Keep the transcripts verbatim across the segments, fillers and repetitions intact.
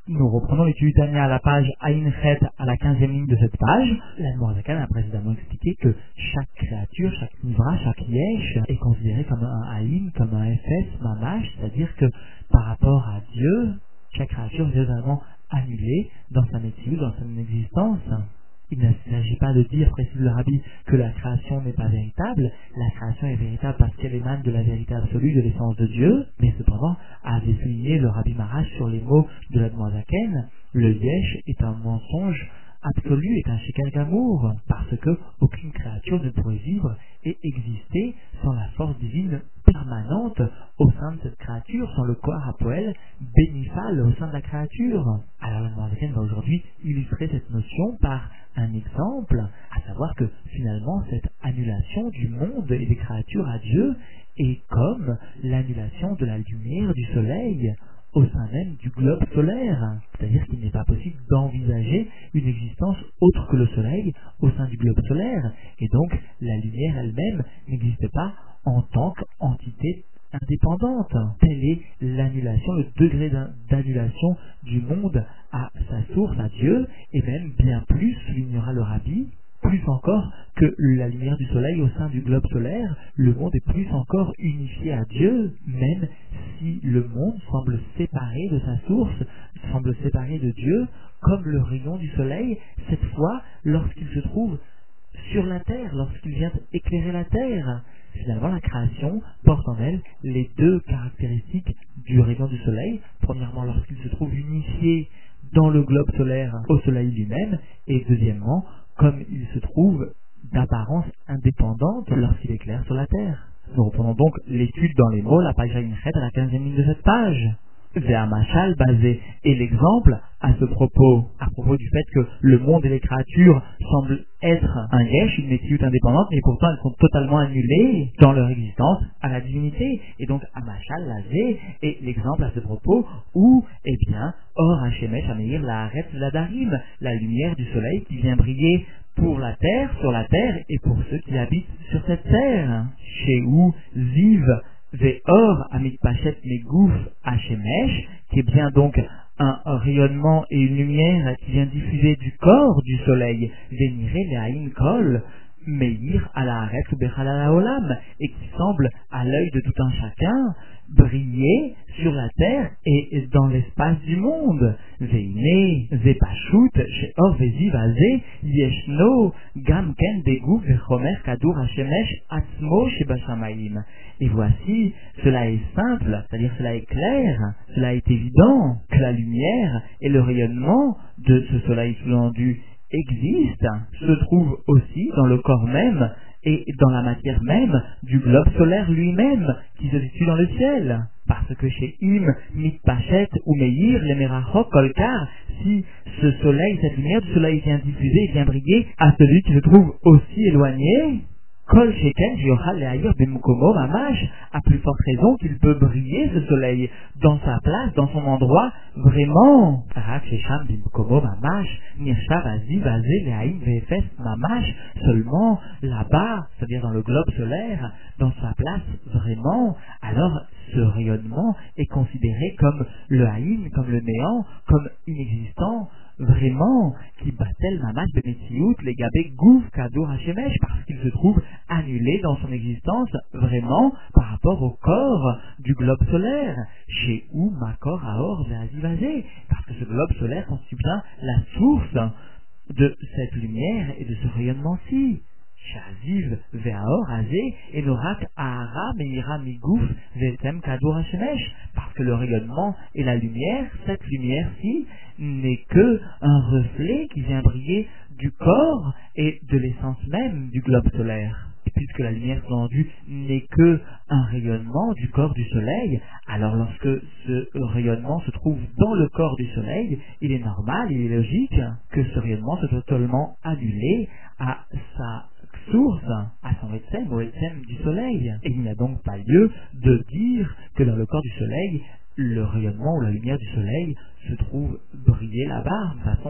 Nous reprenons l'étude Tania à la page Aïn Chet, à la quinzième ligne de cette page. L'Admorazakan a précédemment expliqué que chaque créature, chaque nivra, chaque yesh est considéré comme un Aïn, comme un Efes, mamash, c'est-à-dire que par rapport à Dieu, chaque créature est totalement annulée dans sa métier, dans son existence. Il ne s'agit pas de dire, précise le Rabbi, que la création n'est pas véritable. La création est véritable parce qu'elle émane de la vérité absolue, de l'essence de Dieu. Mais cependant, avait souligné le Rabbi Marash sur les mots de l'Admorazaken, le yesh est un mensonge absolu, est un sheker gamour, parce que aucune créature ne pourrait vivre et exister sans la force divine permanente au sein de cette créature, sans le corps apoel bénifal au sein de la créature. Alors l'Admorazaken va aujourd'hui illustrer cette notion par un exemple, à savoir que finalement cette annulation du monde et des créatures à Dieu est comme l'annulation de la lumière du soleil au sein même du globe solaire. C'est-à-dire qu'il n'est pas possible d'envisager une existence autre que le soleil au sein du globe solaire. Et donc la lumière elle-même n'existe pas en tant qu'entité indépendante. Telle est l'annulation, le degré d'annulation du monde à sa source, à Dieu, et même bien plus, soulignera le Rabbi, plus encore que la lumière du soleil au sein du globe solaire, le monde est plus encore unifié à Dieu, même si le monde semble séparé de sa source, semble séparé de Dieu, comme le rayon du soleil, cette fois lorsqu'il se trouve sur la terre, lorsqu'il vient éclairer la terre. Finalement, la création porte en elle les deux caractéristiques du rayon du soleil. Premièrement, lorsqu'il se trouve unifié dans le globe solaire au soleil lui-même, et deuxièmement, comme il se trouve d'apparence indépendante lorsqu'il éclaire sur la terre. Nous reprenons donc l'étude dans les mots, la page Aïn Chet à la quinzième ligne de cette page. Ve'amashal basé et l'exemple à ce propos, à propos du fait que le monde et les créatures semblent être un yesh, une métioute indépendante, mais pourtant elles sont totalement annulées dans leur existence à la divinité. Et donc amashal basé et l'exemple à ce propos où, eh bien, or Hashemesh Ameir la arrête la darim, la lumière du soleil qui vient briller pour la terre, sur la terre et pour ceux qui habitent sur cette terre. Chez où Ziv Ve'or Amit Pachet Megouf Hashemesh, qui est bien donc un, un rayonnement et une lumière qui vient diffuser du corps du soleil, Venire Le'aïn Kol, Meir Alaharet Bechalal Olam, et qui semble à l'œil de tout un chacun briller sur la terre et dans l'espace du monde. Veine Zepashut Sheor Veziv Azeh Yeshno Gam Ken Begouf Vechomer Kadur Hashemesh Atzmo Shebashamaim. Et voici, cela est simple, c'est-à-dire cela est clair, cela est évident que la lumière et le rayonnement de ce soleil sous-tendu existe, se trouve aussi dans le corps même et dans la matière même du globe solaire lui-même qui se situe dans le ciel. Parce que chez Im, Mitpachet ou Meir, les Merachok, Kolkar, si ce soleil, cette lumière du soleil vient diffuser, vient briller à celui qui se trouve aussi éloigné, Kol Sheken, Yochal Le'ayir B'Mukomo Mamash, à plus forte raison qu'il peut briller ce soleil dans sa place, dans son endroit, vraiment. Rak Shesham B'Mukomo Mamash, Nirshav Aziv Azeh Le'aïm Ve'efes Mamash, seulement là-bas, c'est-à-dire dans le globe solaire, dans sa place, vraiment, alors ce rayonnement est considéré comme le haïm, comme le néant, comme inexistant, vraiment, qui battel mamash bemetiout les gabé gouf kadour hashemesh, parce qu'il se trouve annulé dans son existence vraiment par rapport au corps du globe solaire, chez où makor aor ve'azivazé, parce que ce globe solaire constitue bien la source de cette lumière et de ce rayonnement-ci. Shaziv ve'aor azé et norak ahara meira migouf ve'etem kadour hashemesh, parce que le rayonnement et la lumière, cette lumière-ci, n'est que un reflet qui vient briller du corps et de l'essence même du globe solaire. Et puisque la lumière sous-tendue n'est que un rayonnement du corps du soleil, alors lorsque ce rayonnement se trouve dans le corps du soleil, il est normal, il est logique que ce rayonnement soit totalement annulé à sa source, à son etsem, au etsem du soleil. Et il n'y a donc pas lieu de dire que dans le corps du soleil, le rayonnement ou la lumière du soleil se trouve briller là-bas de façon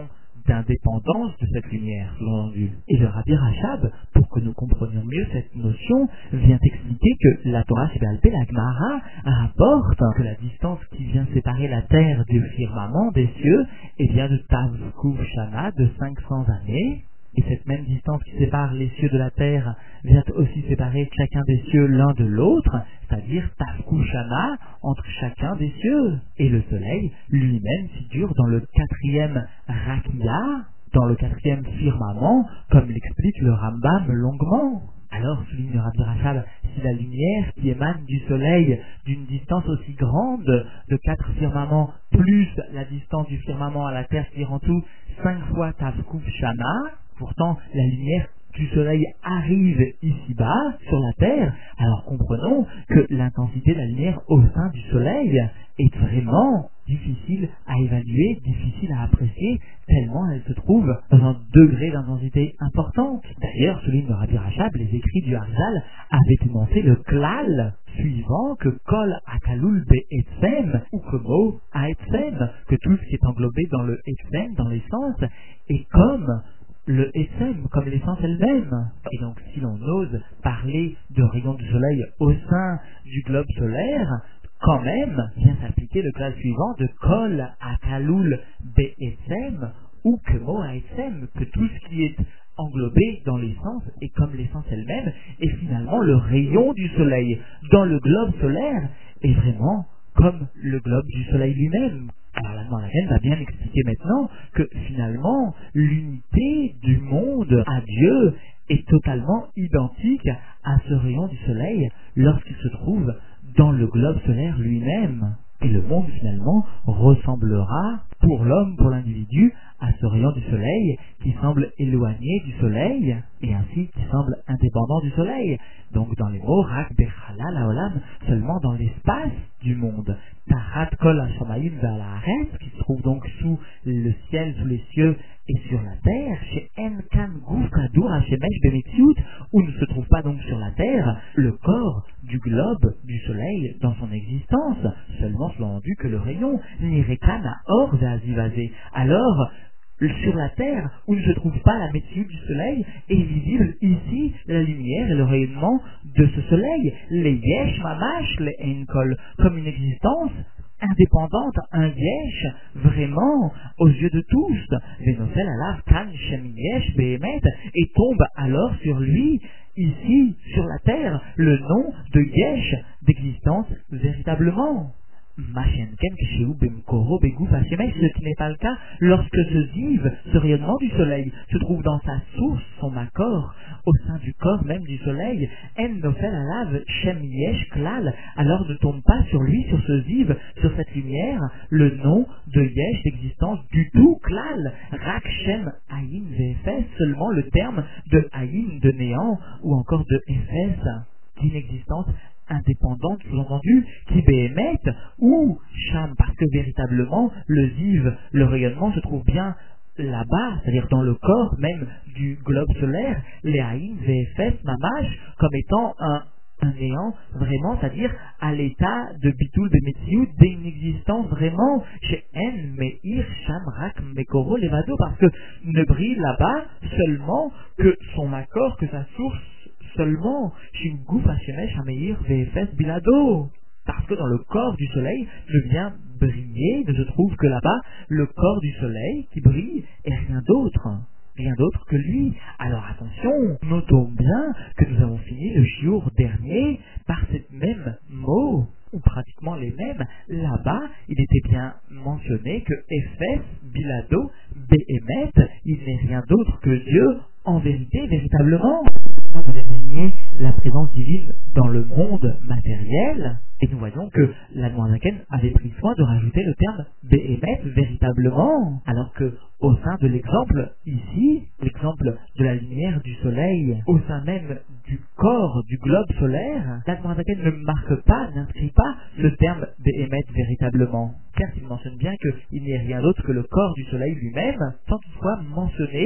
d'indépendance de cette lumière, sous-entendu. Et le Rabbi Rachab, pour que nous comprenions mieux cette notion, vient expliquer que la Torah Sheba'al-Peh, la Gemara, rapporte que la distance qui vient séparer la terre du firmament des cieux est bien de Tavkuf Shana, de cinq cents années. Et cette même distance qui sépare les cieux de la terre vient aussi séparer chacun des cieux l'un de l'autre, c'est-à-dire Tavkuf Shana entre chacun des cieux. Et le soleil lui-même figure dans le quatrième Rakia, dans le quatrième firmament, comme l'explique le Rambam longuement. Alors, souligne le Rabbi Rachab, si la lumière qui émane du soleil d'une distance aussi grande de quatre firmaments, plus la distance du firmament à la terre, qui est en tout cinq fois Tavkuf Shana, pourtant la lumière du soleil arrive ici-bas, sur la terre, alors comprenons que l'intensité de la lumière au sein du soleil est vraiment difficile à évaluer, difficile à apprécier, tellement elle se trouve dans un degré d'intensité importante. D'ailleurs, souligne le Rabbi Rachab, les écrits du Harizal avaient énoncé le klal suivant que kol akalul be'etzem ou komo aetzem, que tout ce qui est englobé dans le etzem, dans l'essence, est comme le Etzem, comme l'essence elle-même. Et donc, si l'on ose parler de rayons du soleil au sein du globe solaire, quand même, vient s'appliquer le classe suivant de Kol Akalul Be'etzem ou Kemo Aetzem, que tout ce qui est englobé dans l'essence est comme l'essence elle-même, et finalement le rayon du soleil dans le globe solaire est vraiment comme le globe du soleil lui-même. Alors la Moraine va bien expliquer maintenant que finalement l'unité du monde à Dieu est totalement identique à ce rayon du soleil lorsqu'il se trouve dans le globe solaire lui-même. Et le monde finalement ressemblera pour l'homme, pour l'individu, à ce rayon du soleil qui semble éloigné du soleil et ainsi qui semble indépendant du soleil. Donc dans les mots, Rak Bechalal Haolam, seulement dans l'espace du monde. Tarat Kol HaShamayim Ve'al Haaretz, qui se trouve donc sous le ciel, sous les cieux et sur la terre, chez En Kan Guf Kadour HaShemesh Bemetziut, où ne se trouve pas donc sur la terre le corps du globe du soleil dans son existence, seulement selon vu que le rayon Nirekan Or Ve'azivazé. Alors, sur la terre, où ne se trouve pas la météo du soleil, est visible ici la lumière et le rayonnement de ce soleil, les yesh mamash, les enkol, comme une existence indépendante, un yesh, vraiment, aux yeux de tous. Vénocel alav kan shem yesh behemet, et tombe alors sur lui, ici, sur la terre, le nom de yesh, d'existence véritablement. Machenken Kesheu Bemkoro Begouf Hashemesh, ce qui n'est pas le cas lorsque ce ziv, ce rayonnement du soleil, se trouve dans sa source, son makor, au sein du corps même du soleil. En Nofel Alav Shem Yesh Klal, alors ne tombe pas sur lui, sur ce ziv, sur cette lumière, le nom de Yesh, d'existence du tout Klal, Rak Shem Aïn Vefes, seulement le terme de Aïn, de néant, ou encore de Efes, d'inexistence indépendante, sous-entendu, qui béhémet, ou Sham, parce que véritablement, le ziv, le rayonnement se trouve bien là-bas, c'est-à-dire dans le corps même du globe solaire, les Aïn, Vefes, Mamash, comme étant un, un néant, vraiment, c'est-à-dire à l'état de Bitul Bemetziut, d'inexistence vraiment, chez En, Meir, Sham, Rak, Mekoro, Levado, parce que ne brille là-bas seulement que son accord, que sa source, seulement Shimgouf Hashemesh Hameir Vefes Bilado, parce que dans le corps du soleil ne vient briller, ne se trouve que là-bas le corps du soleil qui brille et rien d'autre, rien d'autre que lui. Alors attention, notons bien que nous avons fini le shiur dernier par cette même mot, ou pratiquement les mêmes. Là-bas, il était bien mentionné que Efes Bilado Behemet, il n'est rien d'autre que Dieu en vérité, véritablement. Vous avez désigné la présence divine dans le monde matériel, et nous voyons que la Noirzaken avait pris soin de rajouter le terme Behemet, véritablement, alors que au sein de l'exemple ici, l'exemple de la lumière du soleil, au sein même du corps du globe solaire, la Noirzaken ne marque pas, n'inscrit pas le terme Behemet, véritablement, car il mentionne bien qu'il n'y a rien d'autre que le corps du soleil lui-même, sans toutefois mentionner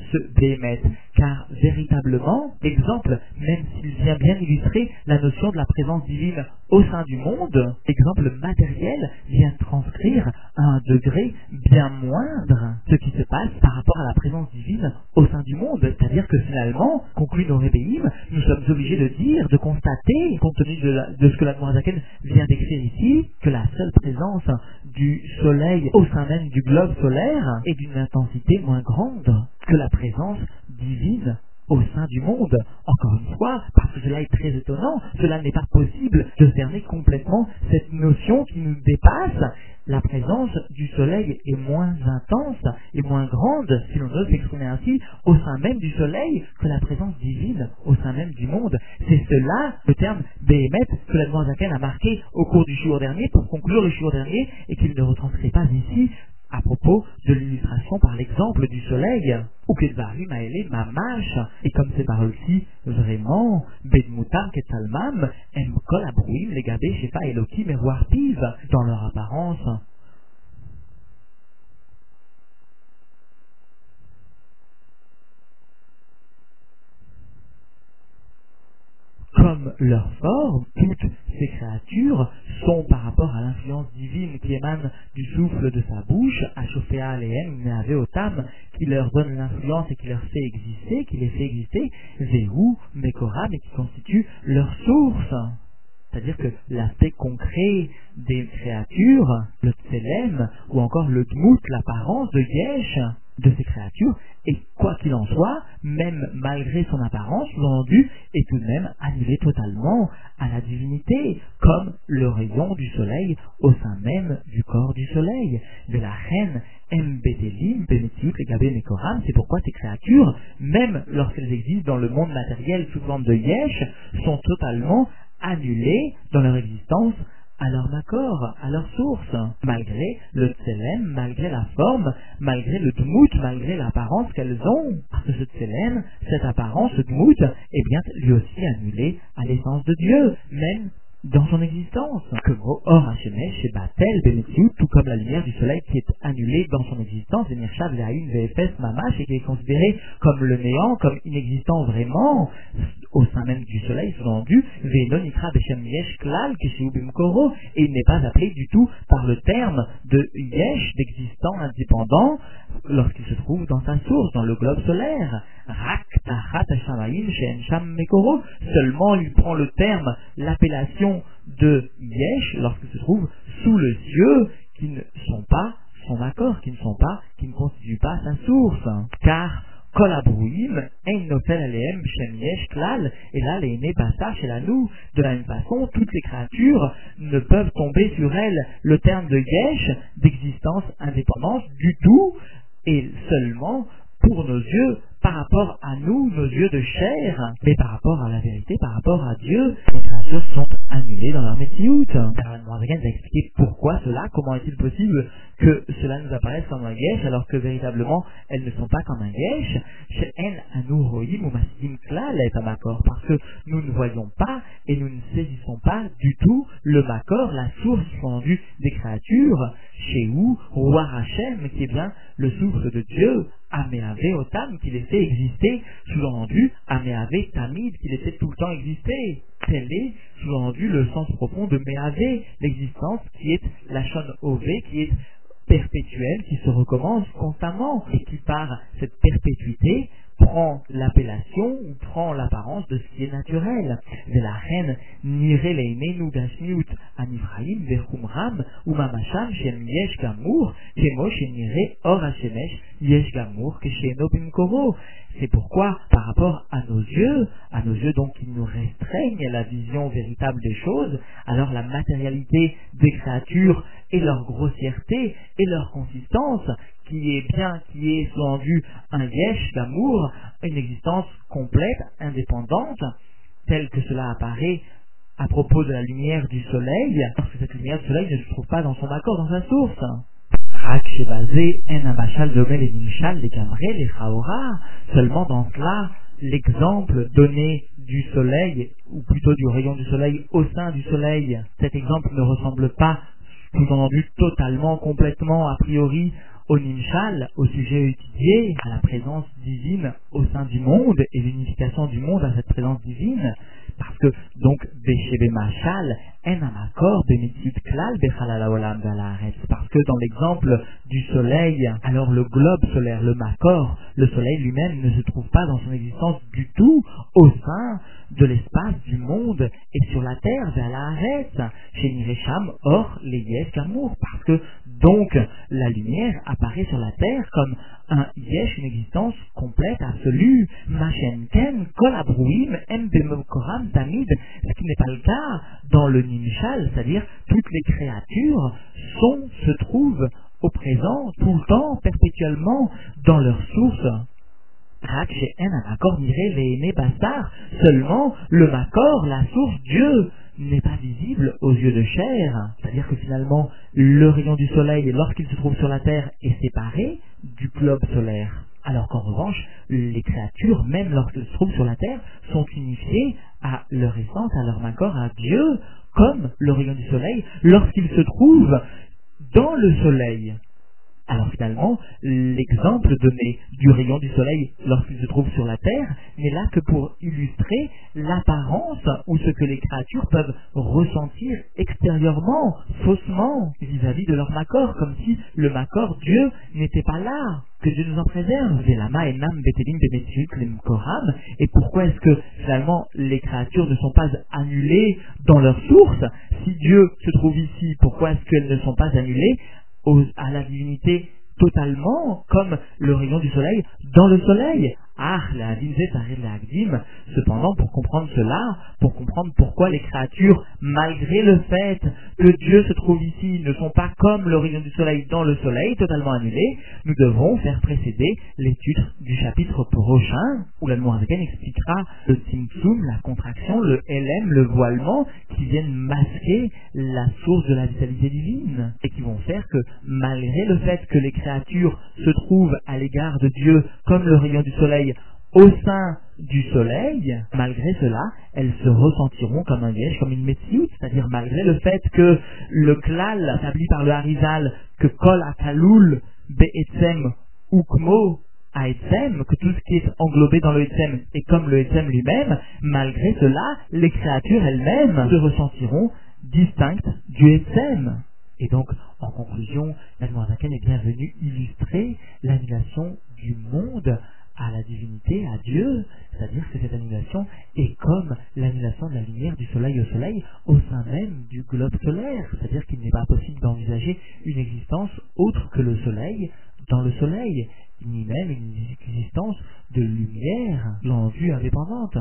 ce béhémeth. Car véritablement, exemple, même s'il vient bien illustrer la notion de la présence divine au sein du monde, l'exemple matériel vient transcrire à un degré bien moindre ce qui se passe par rapport à la présence divine au sein du monde. C'est-à-dire que finalement, conclut nos rébéim, nous sommes obligés de dire, de constater, compte tenu de, la, de ce que la Noirzaken vient d'écrire ici, que la seule présence du soleil au sein même du globe solaire est d'une intensité moins grande que la présence divine au sein du monde. Encore une fois, parce que cela est très étonnant, cela n'est pas possible de cerner complètement cette notion qui nous dépasse. La présence du soleil est moins intense et moins grande, si l'on ose s'exprimer ainsi, au sein même du soleil que la présence divine au sein même du monde. C'est cela, le terme béhémeth, que la Noirzaken a marqué au cours du jour dernier, pour conclure le jour dernier, et qu'il ne retranscrit pas ici, à propos de l'illustration par l'exemple du soleil, ou que Dvarim Haele Mamash, et comme ces paroles-ci, vraiment, Bedmutam Ketsalmam, Em Kol Abruim, Legabe Shefa Elokim et Wartiv, dans leur apparence. Comme leur forme, toutes ces créatures sont par rapport à l'influence divine qui émane du souffle de sa bouche, Ashofea Alehem Meaveotam, qui leur donne l'influence et qui leur fait exister, qui les fait exister, Zehu, Mekoram, et qui constitue leur source. C'est-à-dire que l'aspect concret des créatures, le tselem, ou encore le dmout, l'apparence de Yesh, de ces créatures, et quoi qu'il en soit, même malgré son apparence, sous-entendu, est tout de même annulé totalement à la divinité, comme le rayon du soleil au sein même du corps du soleil. De la reine Mbedelim, Benetiut, les Gabé, Mekoram, c'est pourquoi ces créatures, même lorsqu'elles existent dans le monde matériel sous forme de Yesh, sont totalement annulées dans leur existence à leur makor, à leur source, malgré le tselem, malgré la forme, malgré le dmout, malgré l'apparence qu'elles ont. Parce que ce tselem, cette apparence, ce dmout, est bien lui aussi annulé à l'essence de Dieu, même dans son existence. Que mot or Hashemesh chez Batel, Benetiut, tout comme la lumière du soleil qui est annulée dans son existence, et Nirchav, Léaïn, V F S, Mamash, et qui est considéré comme le néant, comme inexistant vraiment, au sein même du soleil, sous-entendu, Venon Ikra Beshem Yesh Klal, Keshiu Bimkoro, et il n'est pas appelé du tout par le terme de Yesh, d'existant indépendant, lorsqu'il se trouve dans sa source, dans le globe solaire. Rak Tachat Hashamaim Shen Sham Mekoro, seulement il prend le terme, l'appellation de Yesh, lorsqu'il se trouve sous le cieux, qui ne sont pas son accord, qui ne sont pas, qui ne constituent pas sa source. Car Kol Abruim, Ein Nofel Alehem Shem Yesh Klal, et là les Né Bassa chez la nous, de la même façon, toutes les créatures ne peuvent tomber sur elles le terme de Yesh, d'existence indépendante du tout, et seulement pour nos yeux, par rapport à nous, nos yeux de chair, mais par rapport à la vérité, par rapport à Dieu, les créatures sont annulées dans leur métiout. Car Noirzaken nous a expliqué pourquoi cela, comment est-il possible que cela nous apparaisse comme un yesh, alors que véritablement elles ne sont pas comme un yesh. Chez En Anu Rohim ou Masidim Klal est un makor, parce que nous ne voyons pas et nous ne saisissons pas du tout le makor, la source sous-entendue des créatures, chez où Roi Hachem, qui est bien le souffle de Dieu, Améave Otam, qui les fait exister, sous-entendu, Améave Tamid, qui les fait tout le temps exister. Tel est, sous-entendu, le sens profond de Méave, l'existence qui est la Shon Ové, qui est perpétuelle, qui se recommence constamment, et qui par cette perpétuité prend l'appellation ou prend l'apparence de ce qui est naturel. De la reine Nire Leinenu Gashmiut Anifraim Verkumram ou Mamasham Shem Yesh Gamour Kemo Shenire Or Hashemesh Yesh Gamour Kesheno Bimkoro. C'est pourquoi, par rapport à nos yeux, à nos yeux donc qui nous restreignent la vision véritable des choses, alors la matérialité des créatures et leur grossièreté et leur consistance, qui est bien, qui est sous-entendu un yesh d'amour, une existence complète, indépendante, telle que cela apparaît à propos de la lumière du soleil, parce que cette lumière du soleil ne se trouve pas dans son accord, dans sa source. Rak Shebazé, En Amachal Domel et Nimshal, les Gamré, les Chaora, seulement dans cela, l'exemple donné du soleil, ou plutôt du rayon du soleil au sein du soleil, cet exemple ne ressemble pas, sous-entendu totalement, complètement, a priori, au Nimshal, au sujet étudié, à la présence divine au sein du monde et l'unification du monde à cette présence divine, parce que donc Beshebe Machal, En Amakor, Bemitzut Klal, Bechalal Haolam Valaretz, parce que dans l'exemple du soleil, alors le globe solaire, le Makor, le soleil lui-même ne se trouve pas dans son existence du tout au sein de l'espace du monde et sur la terre, Valaretz, chez Niresham, Or, Leyes, Kamour, parce que donc la lumière apparaît sur la terre comme un yesh, une existence complète, absolue, Machenken, Kol Abrouim, Em Bemokoram, Tamid, ce qui n'est pas le cas dans le Nimshal, c'est-à-dire toutes les créatures sont, se trouvent au présent, tout le temps, perpétuellement, dans leur source. Rak chez En un accord miré Véhéné Bassar, seulement le Makor, la source, Dieu, n'est pas visible aux yeux de chair. C'est-à-dire que finalement, le rayon du soleil, lorsqu'il se trouve sur la terre, est séparé du globe solaire. Alors qu'en revanche, les créatures, même lorsqu'elles se trouvent sur la terre, sont unifiées à leur essence, à leur Makor, à Dieu, comme le rayon du soleil, lorsqu'il se trouve dans le soleil. Alors finalement, l'exemple donné du rayon du soleil lorsqu'il se trouve sur la terre n'est là que pour illustrer l'apparence ou ce que les créatures peuvent ressentir extérieurement, faussement, vis-à-vis de leur Makor, comme si le Makor, Dieu, n'était pas là. Que Dieu nous en préserve. Et pourquoi est-ce que finalement les créatures ne sont pas annulées dans leur source? Si Dieu se trouve ici, pourquoi est-ce qu'elles ne sont pas annulées Aux, à la divinité totalement, comme le rayon du soleil dans le soleil? Ah, la divinité t'arrive la Agdim. Cependant, pour comprendre cela, pour comprendre pourquoi les créatures, malgré le fait que Dieu se trouve ici, ne sont pas comme le rayon du soleil dans le soleil, totalement annulés, nous devrons faire précéder l'étude du chapitre prochain, où la Noirzaken expliquera le Tzimtzum, la contraction, le L M, le voilement, qui viennent masquer la source de la vitalité divine, et qui vont faire que, malgré le fait que les créatures se trouvent à l'égard de Dieu comme le rayon du soleil au sein du soleil, malgré cela, elles se ressentiront comme un yesh, comme une metsiout, c'est-à-dire malgré le fait que le klal établi par le Harizal, que kol akaloul be'etzem ukmo aetzem, que tout ce qui est englobé dans le etzem est comme le etzem lui-même, malgré cela, les créatures elles-mêmes se ressentiront distinctes du etzem. Et donc, en conclusion, la Noirzaken est bien venue illustrer l'annulation du monde à la divinité, à Dieu, c'est-à-dire que cette annulation est comme l'annulation de la lumière du soleil au soleil au sein même du globe solaire, c'est-à-dire qu'il n'est pas possible d'envisager une existence autre que le soleil dans le soleil, ni même une existence de lumière en vue indépendante.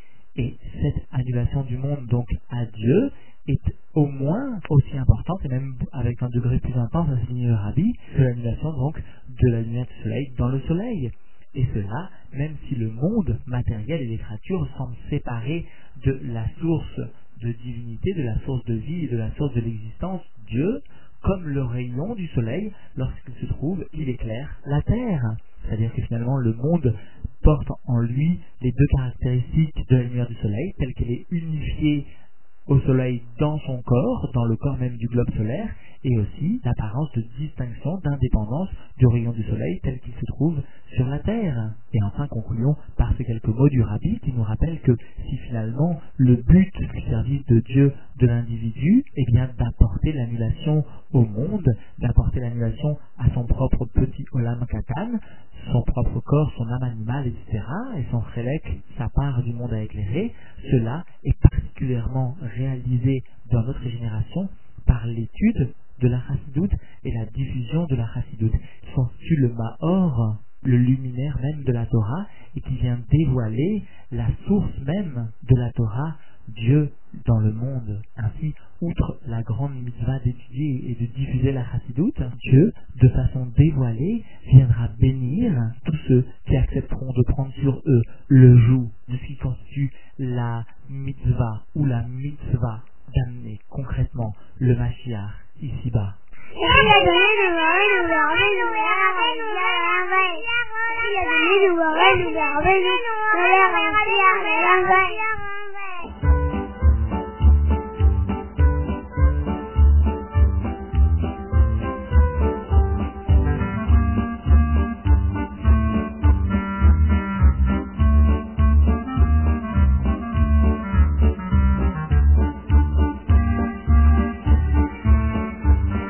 Et cette annulation du monde donc à Dieu est au moins aussi importante, et même avec un degré plus intense, à signer le Rabbi, que l'annulation donc de la lumière du soleil dans le soleil. Et cela, même si le monde matériel et les créatures semblent séparés de la source de divinité, de la source de vie et de la source de l'existence, Dieu, comme le rayon du soleil, lorsqu'il se trouve, il éclaire la terre. C'est-à-dire que finalement le monde porte en lui les deux caractéristiques de la lumière du soleil, telle qu'elle est unifiée au soleil dans son corps, dans le corps même du globe solaire, et aussi l'apparence de distinction, d'indépendance du rayon du soleil tel qu'il se trouve sur la terre. Et enfin, concluons par ces quelques mots du Rabbi qui nous rappellent que si finalement le but du service de Dieu de l'individu est bien d'apporter l'annulation au monde, d'apporter l'annulation à son propre petit Olam Katan, son propre corps, son âme animale, et cetera, et son chélek, sa part du monde à éclairer, cela est particulièrement réalisé dans notre génération par l'étude de la Chassidoute et la diffusion de la Chassidoute, qui constitue le Maor, le luminaire même de la Torah, et qui vient dévoiler la source même de la Torah, Dieu dans le monde. Ainsi, outre la grande mitzvah d'étudier et de diffuser la Chassidoute, Dieu, de façon dévoilée, viendra bénir tous ceux qui accepteront de prendre sur eux le joug de ce qui constitue la mitzvah ou la mitzvah d'amener concrètement le Mashiach ici-bas. Il a donné le mauvais, le mauvais, le mauvais, le mauvais, il a donné le mauvais, le mauvais, le mauvais,